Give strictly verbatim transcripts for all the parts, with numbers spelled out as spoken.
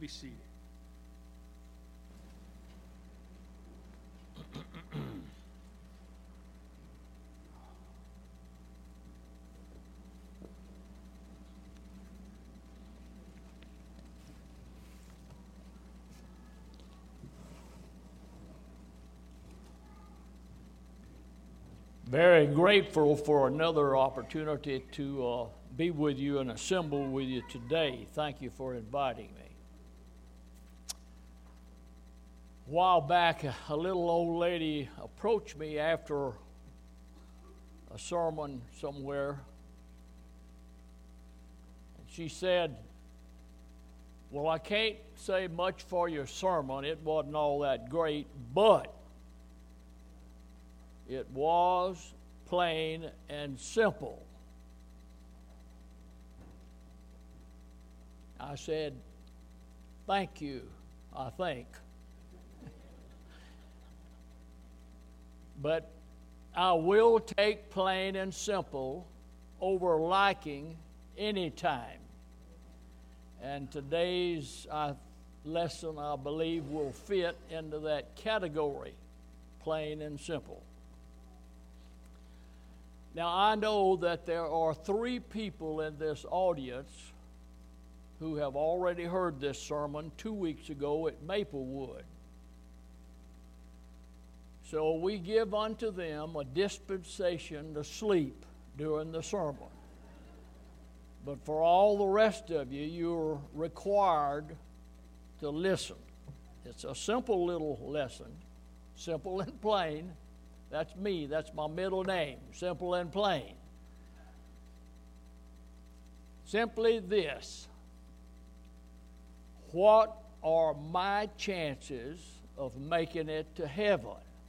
be seated. Very grateful for another opportunity to uh, be with you and assemble with you today. Thank you for inviting me. A while back, a little old lady approached me after a sermon somewhere. And she said, "Well, I can't say much for your sermon. It wasn't all that great, but it was plain and simple." I said, "Thank you, I think." But I will take plain and simple over liking any time. And today's uh, lesson, I believe, will fit into that category, plain and simple. Now, I know that there are three people in this audience who have already heard this sermon two weeks ago at Maplewood. So we give unto them a dispensation to sleep during the sermon. But for all the rest of you, you're required to listen. It's a simple little lesson, simple and plain. That's me. That's my middle name, simple and plain. Simply this: what are my chances of making it to heaven?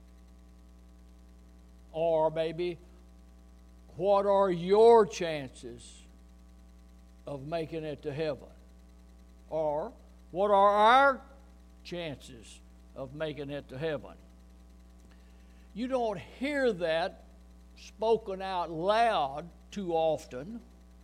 Or maybe, what are your chances of making it to heaven? Or, what are our chances of making it to heaven? You don't hear that spoken out loud too often.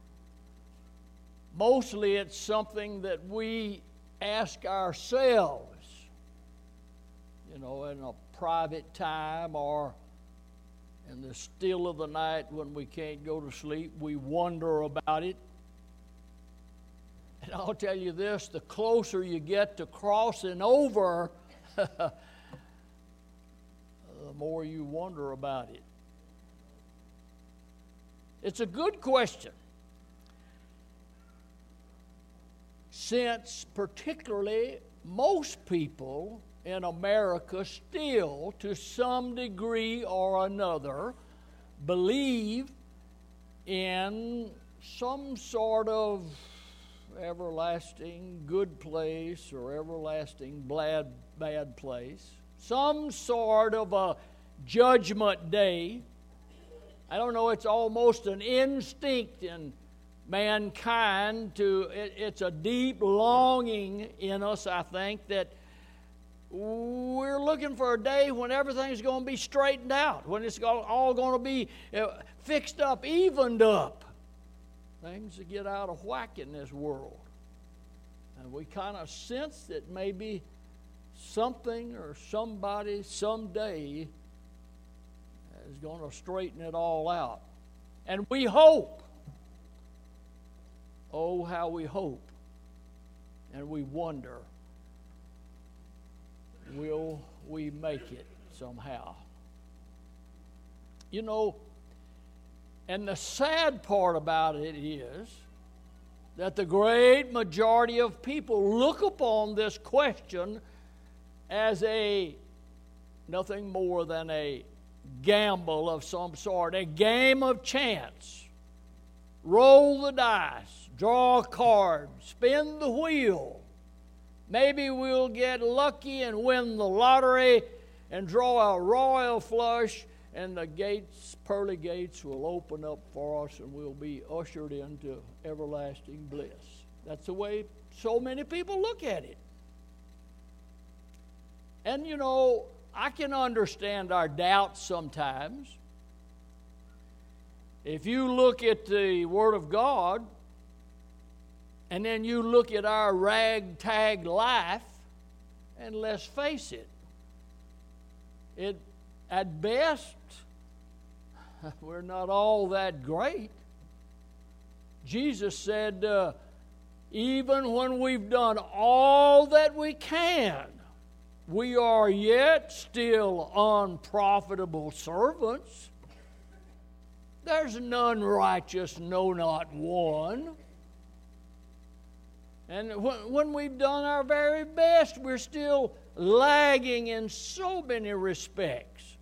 Mostly it's something that we ask ourselves, you know, in a private time or in the still of the night when we can't go to sleep. We wonder about it. And I'll tell you this, the closer you get to crossing over, the more you wonder about it. It's a good question, since particularly most people in America still, to some degree or another, believe in some sort of everlasting good place or everlasting bad, bad place. Some sort of a judgment day. I don't know, it's almost an instinct in mankind to, it, it's a deep longing in us, I think, that we're looking for a day when everything's going to be straightened out, when it's all going to be fixed up, evened up. Things that get out of whack in this world. And we kind of sense that maybe something or somebody someday is going to straighten it all out. And we hope. Oh, how we hope. And we wonder, will we make it somehow? You know, and the sad part about it is that the great majority of people look upon this question as a nothing more than a gamble of some sort, a game of chance. Roll the dice, draw a card, spin the wheel. Maybe we'll get lucky and win the lottery and draw a royal flush, and the gates, pearly gates, will open up for us and we'll be ushered into everlasting bliss. That's the way so many people look at it. And you know, I can understand our doubts sometimes. If you look at the Word of God, And then you look at our ragtag life, and let's face it, it at best, we're not all that great. Jesus said, uh, even when we've done all that we can, we are yet still unprofitable servants. There's none righteous, no, not one. And when we've done our very best, we're still lagging in so many respects.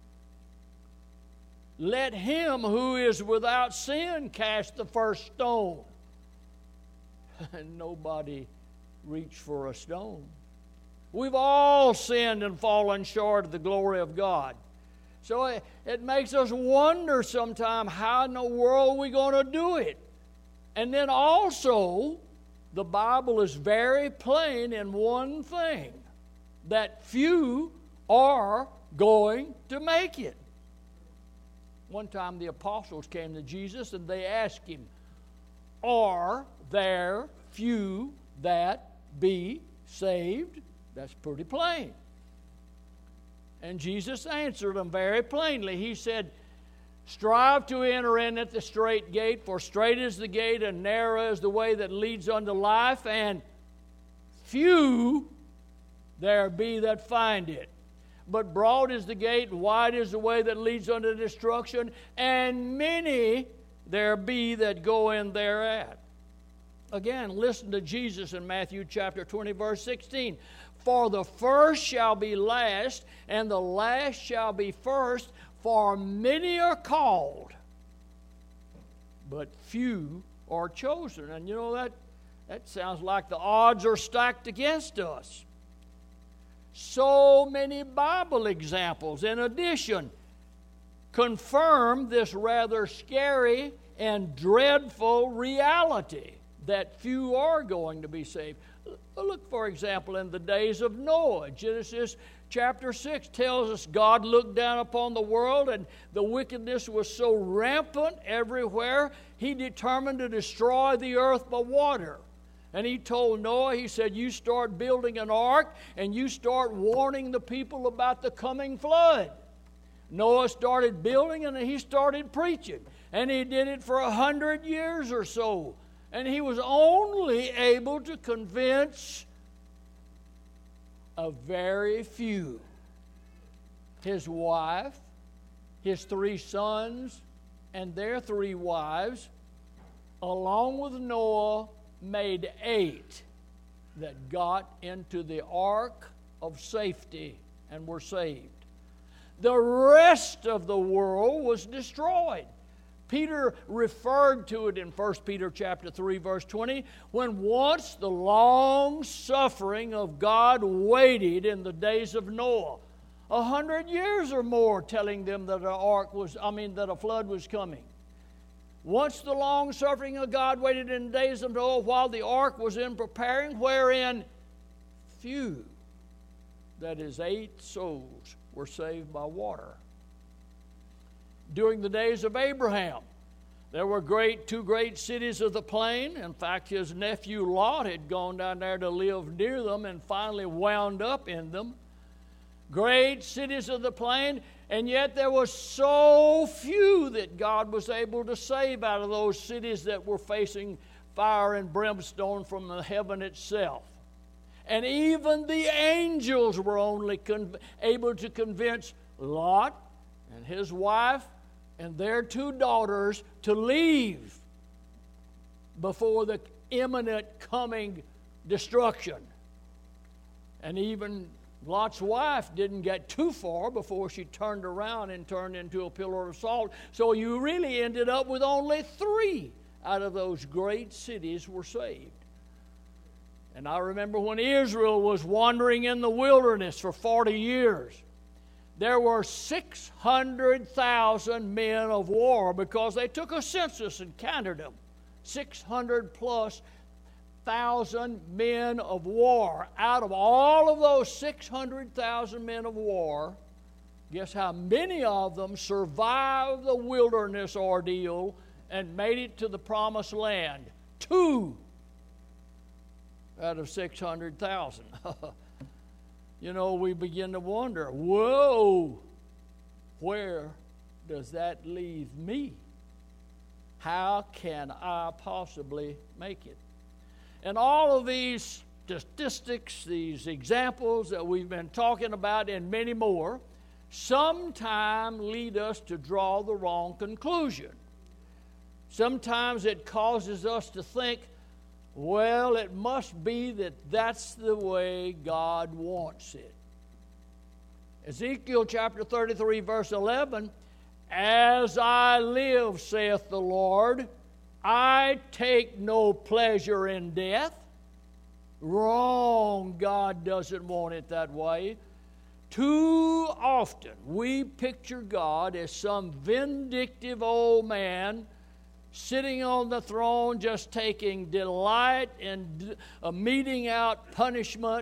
Let him who is without sin cast the first stone. And nobody reached for a stone. We've all sinned and fallen short of the glory of God. So it, it makes us wonder sometimes, how in the world are we going to do it? And then also, the Bible is very plain in one thing, that few are going to make it. One time the apostles came to Jesus and they asked him, are there few that be saved? That's pretty plain. And Jesus answered them very plainly. He said, strive to enter in at the straight gate, for straight is the gate and narrow is the way that leads unto life, and few there be that find it. But broad is the gate, and wide is the way that leads unto destruction, and many there be that go in thereat. Again, listen to Jesus in Matthew chapter twenty, verse sixteen. For the first shall be last, and the last shall be first, for many are called, but few are chosen. And you know, that, that sounds like the odds are stacked against us. So many Bible examples, in addition, confirm this rather scary and dreadful reality that few are going to be saved. Look, for example, in the days of Noah. Genesis chapter six tells us God looked down upon the world, and the wickedness was so rampant everywhere, he determined to destroy the earth by water. And he told Noah, he said, you start building an ark, and you start warning the people about the coming flood. Noah started building, and he started preaching. And he did it for a hundred years or so. And he was only able to convince a very few. His wife, his three sons, and their three wives, along with Noah, made eight that got into the ark of safety and were saved. The rest of the world was destroyed. Peter referred to it in First Peter chapter three, verse twenty, when once the long suffering of God waited in the days of Noah, a hundred years or more, telling them that an ark was, I mean, that a flood was coming. Once the long suffering of God waited in the days of Noah, while the ark was in preparing, wherein few, that is, eight souls, were saved by water. During the days of Abraham, there were great two great cities of the plain. In fact, his nephew Lot had gone down there to live near them and finally wound up in them. Great cities of the plain, and yet there was so few that God was able to save out of those cities that were facing fire and brimstone from the heaven itself. And even the angels were only con- able to convince Lot and his wife and their two daughters to leave before the imminent coming destruction. And even Lot's wife didn't get too far before she turned around and turned into a pillar of salt. So you really ended up with only three out of those great cities were saved. And I remember when Israel was wandering in the wilderness for forty years, there were six hundred thousand men of war, because they took a census and counted them. six hundred plus thousand men of war. Out of all of those six hundred thousand men of war, guess how many of them survived the wilderness ordeal and made it to the promised land? Two. out of six hundred thousand. You know, we begin to wonder, whoa, where does that leave me? How can I possibly make it? And all of these statistics, these examples that we've been talking about, and many more, sometimes lead us to draw the wrong conclusion. Sometimes it causes us to think, well, it must be that that's the way God wants it. Ezekiel chapter thirty-three, verse eleven, as I live, saith the Lord, I take no pleasure in death. Wrong. God doesn't want it that way. Too often we picture God as some vindictive old man sitting on the throne just taking delight in uh, meting out punishment.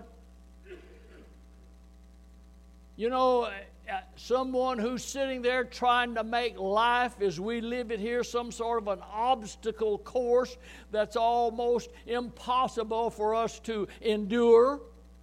You know, uh, someone who's sitting there trying to make life as we live it here some sort of an obstacle course that's almost impossible for us to endure.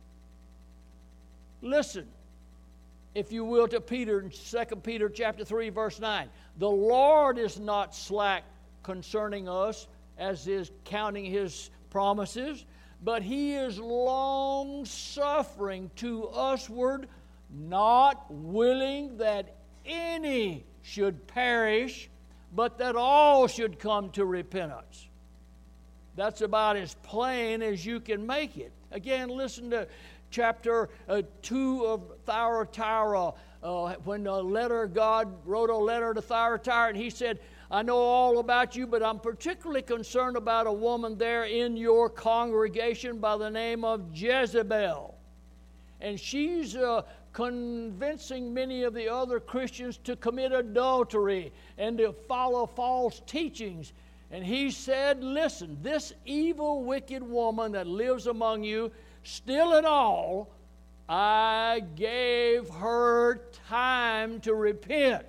Listen, if you will, to Peter in Second Peter chapter three, verse nine. The Lord is not slack concerning us, as is counting his promises, but he is long-suffering to usward, not willing that any should perish, but that all should come to repentance. That's about as plain as you can make it. Again, listen to chapter uh, two of Thyatira, uh, when the letter, God wrote a letter to Thyatira, and he said, I know all about you, but I'm particularly concerned about a woman there in your congregation by the name of Jezebel. And she's uh, convincing many of the other Christians to commit adultery and to follow false teachings. And he said, listen, this evil, wicked woman that lives among you, still in all, I gave her time to repent.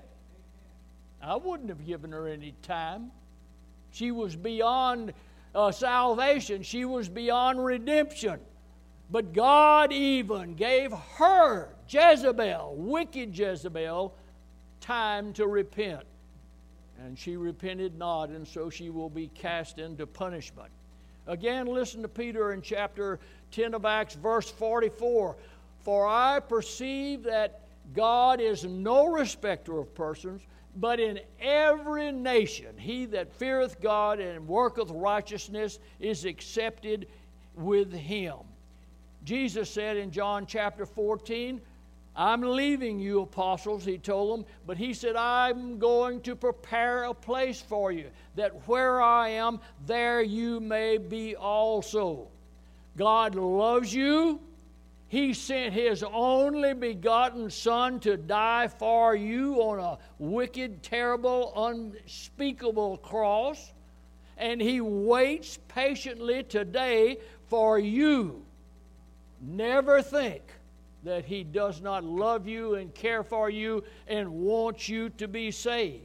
I wouldn't have given her any time. She was beyond uh, salvation. She was beyond redemption. But God even gave her, Jezebel, wicked Jezebel, time to repent. And she repented not, and so she will be cast into punishment. Again, listen to Peter in chapter ten of Acts, verse forty-four. For I perceive that God is no respecter of persons, but in every nation he that feareth God and worketh righteousness is accepted with him. Jesus said in John chapter fourteen, I'm leaving you, apostles, he told them, but he said, I'm going to prepare a place for you, that where I am, there you may be also. God loves you. He sent his only begotten Son to die for you on a wicked, terrible, unspeakable cross. And he waits patiently today for you. Never think that he does not love you and care for you and wants you to be saved.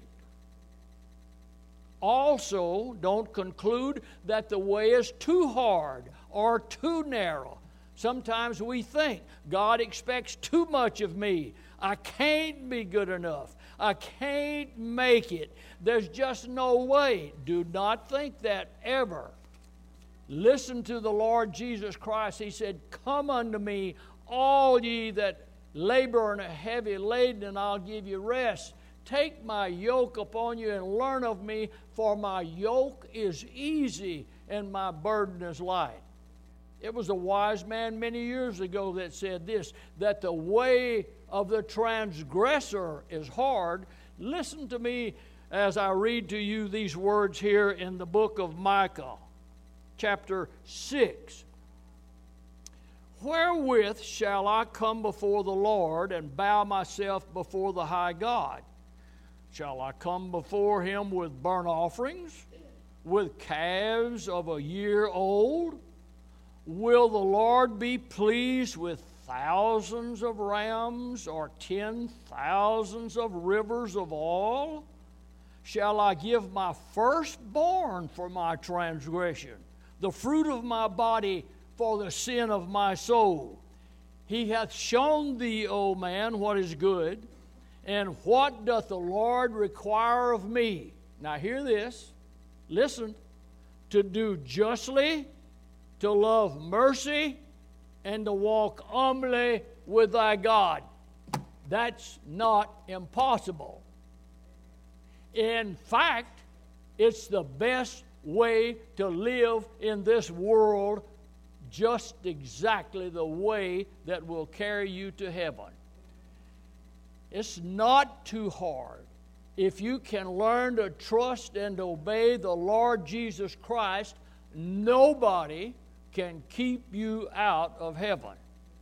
Also, don't conclude that the way is too hard or too narrow. Sometimes we think God expects too much of me. I can't be good enough. I can't make it. There's just no way. Do not think that ever. Listen to the Lord Jesus Christ. He said, come unto me, all ye that labor and are heavy laden, and I'll give you rest. Take my yoke upon you and learn of me, for my yoke is easy and my burden is light. It was a wise man many years ago that said this, that the way of the transgressor is hard. Listen to me as I read to you these words here in the book of Micah, chapter six. Wherewith shall I come before the Lord and bow myself before the high God? Shall I come before him with burnt offerings, with calves of a year old? Will the Lord be pleased with thousands of rams or ten thousands of rivers of oil? Shall I give my firstborn for my transgression, the fruit of my body for the sin of my soul. He hath shown thee, O man, what is good, and what doth the Lord require of me? Now hear this, listen, to do justly, to love mercy, and to walk humbly with thy God. That's not impossible. In fact, it's the best way to live in this world, just exactly the way that will carry you to heaven. It's not too hard. If you can learn to trust and obey the Lord Jesus Christ, nobody can keep you out of heaven.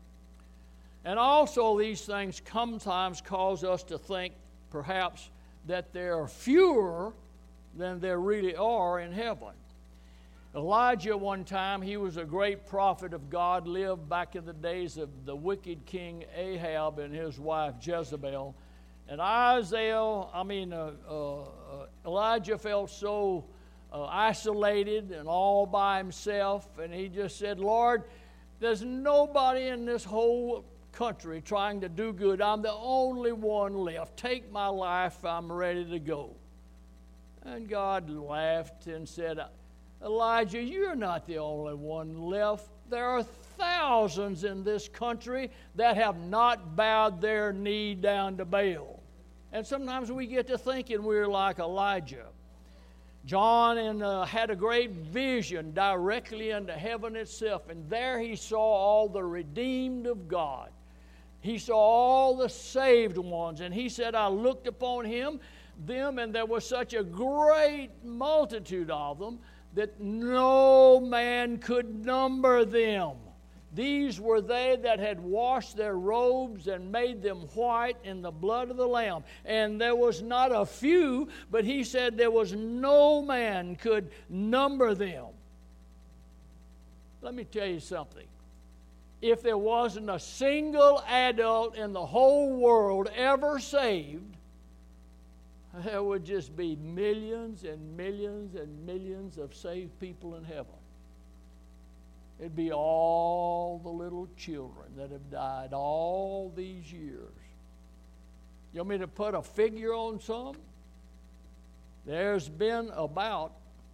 And also these things sometimes cause us to think perhaps that there are fewer than there really are in heaven. Elijah, one time, he was a great prophet of God, lived back in the days of the wicked king Ahab and his wife Jezebel. And Isaiah, I mean, uh, uh, Elijah felt so uh, isolated and all by himself, and he just said, Lord, there's nobody in this whole country trying to do good. I'm the only one left. Take my life, I'm ready to go. And God laughed and said, Elijah, you're not the only one left. There are thousands in this country that have not bowed their knee down to Baal. And sometimes we get to thinking we're like Elijah. John and, uh, had a great vision directly into heaven itself, and there he saw all the redeemed of God. He saw all the saved ones, and he said, I looked upon him, them, and there was such a great multitude of them that no man could number them. These were they that had washed their robes and made them white in the blood of the Lamb. And there was not a few, but he said there was no man could number them. Let me tell you something. If there wasn't a single adult in the whole world ever saved, there would just be millions and millions and millions of saved people in heaven. It'd be all the little children that have died all these years. You want me to put a figure on some? There's been about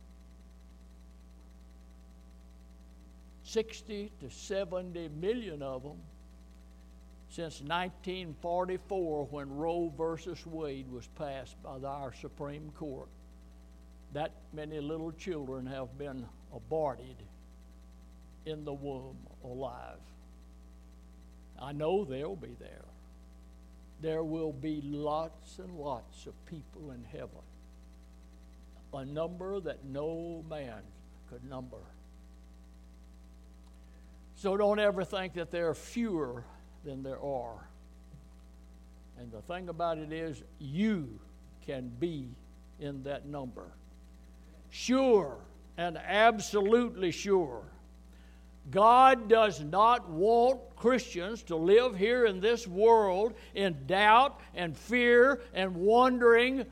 sixty to seventy million of them since nineteen forty-four, when Roe versus Wade was passed by our Supreme Court. That many little children have been aborted in the womb alive. I know they'll be there. There will be lots and lots of people in heaven, a number that no man could number. So don't ever think that there are fewer than there are. And the thing about it is, you can be in that number. Sure and absolutely sure. God does not want Christians to live here in this world in doubt and fear and wondering,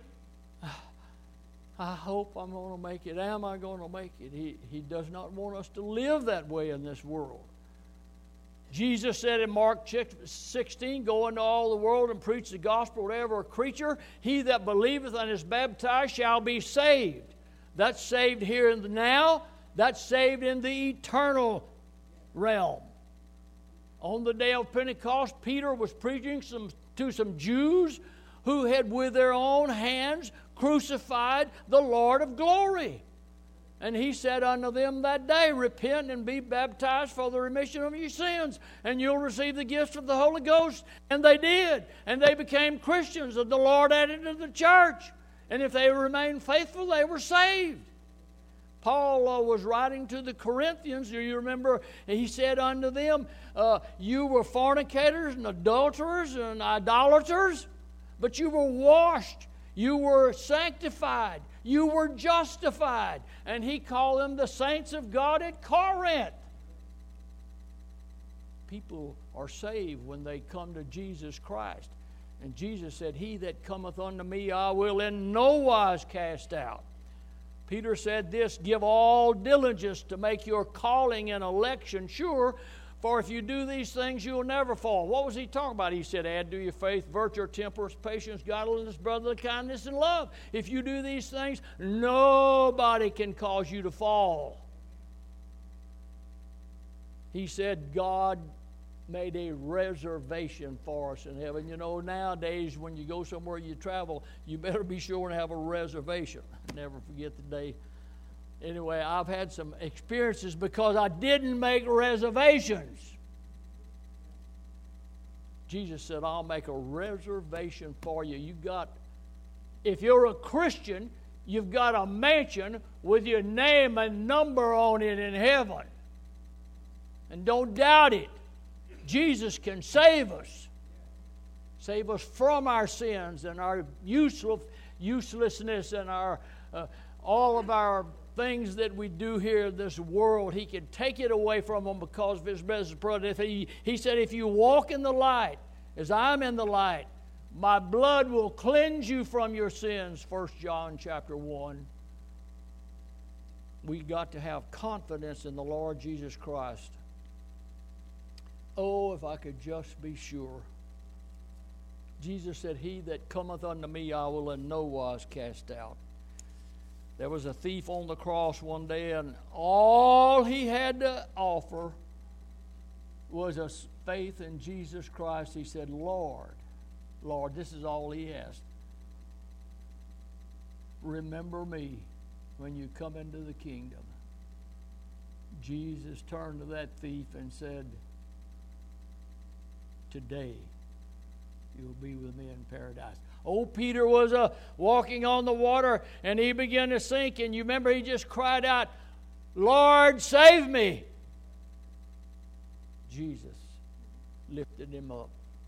I hope I'm going to make it. Am I going to make it? He, he does not want us to live that way in this world. Jesus said in Mark sixteen, go into all the world and preach the gospel to whatever creature. He that believeth and is baptized shall be saved. That's saved here and now. That's saved in the eternal realm. On the day of Pentecost, Peter was preaching some, to some Jews who had with their own hands crucified the Lord of glory. And he said unto them that day, repent and be baptized for the remission of your sins, and you'll receive the gifts of the Holy Ghost. And they did. And they became Christians, and the Lord added to the church. And if they remained faithful, they were saved. Paul uh, was writing to the Corinthians. Do you remember? He said unto them, uh, you were fornicators and adulterers and idolaters, but you were washed. You were sanctified. You were justified. And he called them the saints of God at Corinth. People are saved when they come to Jesus Christ. And Jesus said, he that cometh unto me I will in no wise cast out. Peter said this, give all diligence to make your calling and election sure, for if you do these things, you'll never fall. What was he talking about? He said, add to your faith virtue, temperance, patience, godliness, brotherly kindness, and love. If you do these things, nobody can cause you to fall. He said God made a reservation for us in heaven. You know, nowadays when you go somewhere you travel, you better be sure to have a reservation. Never forget the day. Anyway, I've had some experiences because I didn't make reservations. Jesus said, I'll make a reservation for you. You got, if you're a Christian, you've got a mansion with your name and number on it in heaven. And don't doubt it. Jesus can save us. Save us from our sins and our useless, uselessness and our uh, all of our things that we do here in this world. He can take it away from them because of His presence. If he, he said, if you walk in the light, as I'm in the light, my blood will cleanse you from your sins, First John chapter one. We got to have confidence in the Lord Jesus Christ. Oh, if I could just be sure. Jesus said, he that cometh unto me I will in no wise cast out. There was a thief on the cross one day, and all he had to offer was a faith in Jesus Christ. He said, Lord, Lord, this is all he asked. Remember me when you come into the kingdom. Jesus turned to that thief and said, today you'll be with me in paradise. Old Peter was uh, walking on the water, and he began to sink, and you remember he just cried out, Lord, save me. Jesus lifted him up.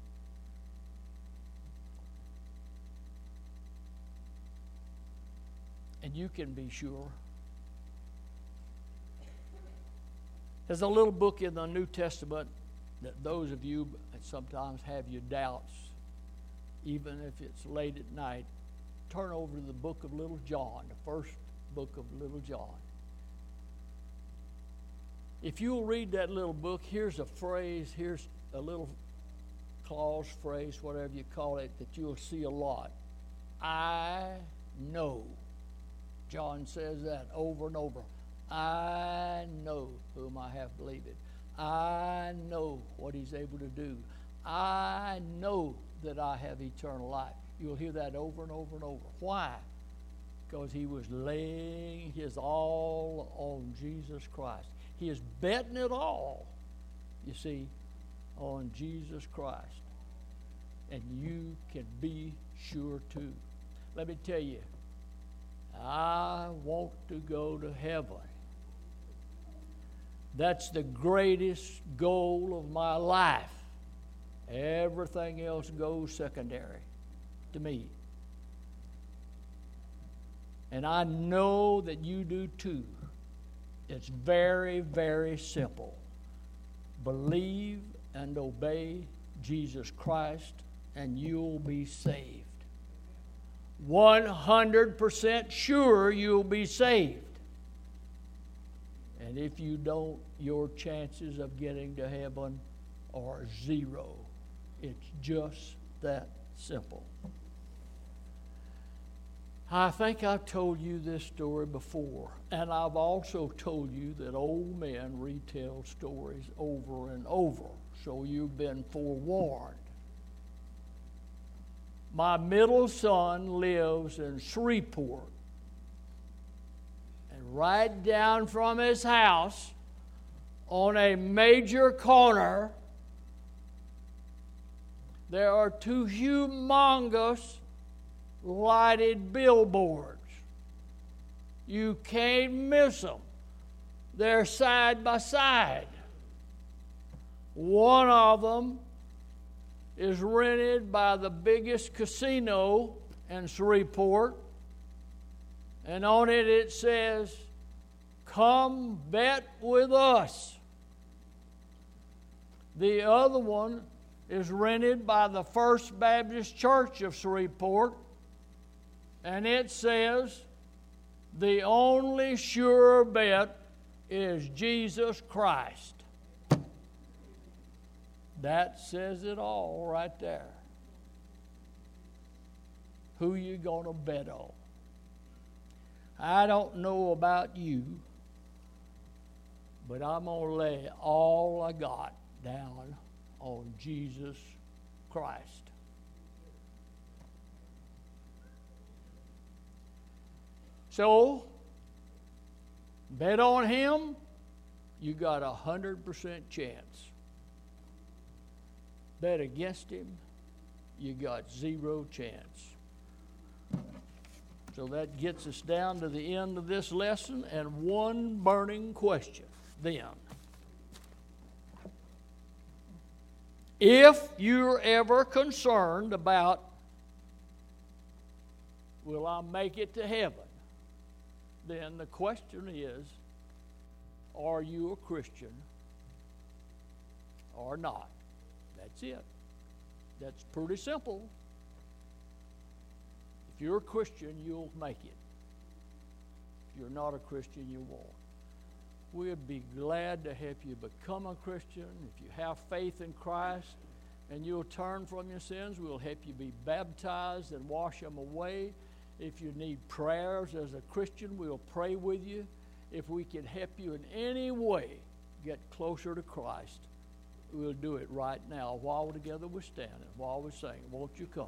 And you can be sure. There's a little book in the New Testament that those of you that sometimes have your doubts, even if it's late at night, turn over to the book of Little John, the first book of Little John. If you'll read that little book, here's a phrase, here's a little clause, phrase, whatever you call it, that you'll see a lot. I know. John says that over and over. I know whom I have believed. I know what he's able to do. I know that I have eternal life. You'll hear that over and over and over. Why? Because he was laying his all on Jesus Christ. He is betting it all, you see, on Jesus Christ. And you can be sure too. Let me tell you, I want to go to heaven. That's the greatest goal of my life. Everything else goes secondary to me. And I know that you do too. It's very, very simple. Believe and obey Jesus Christ, and you'll be saved. one hundred percent sure you'll be saved. And if you don't, your chances of getting to heaven are zero. It's just that simple. I think I've told you this story before, and I've also told you that old men retell stories over and over, so you've been forewarned. My middle son lives in Shreveport, and right down from his house on a major corner, there are two humongous lighted billboards. You can't miss them. They're side by side. One of them is rented by the biggest casino in Shreveport, and on it it says, "Come bet with us." The other one is rented by the First Baptist Church of Shreveport, and it says, The only sure bet is Jesus Christ. That says it all right there. Who you going to bet on? I don't know about you, but I'm going to lay all I got down on Jesus Christ. So, bet on Him, you got a hundred percent chance. Bet against Him, you got zero chance. So that gets us down to the end of this lesson, and one burning question then. If you're ever concerned about, will I make it to heaven? Then the question is, are you a Christian or not? That's it. That's pretty simple. If you're a Christian, you'll make it. If you're not a Christian, you won't. We'd be glad to help you become a Christian. If you have faith in Christ and you'll turn from your sins, we'll help you be baptized and wash them away. If you need prayers as a Christian, we'll pray with you. If we can help you in any way get closer to Christ, we'll do it right now while together we're standing, while we're saying, won't you come?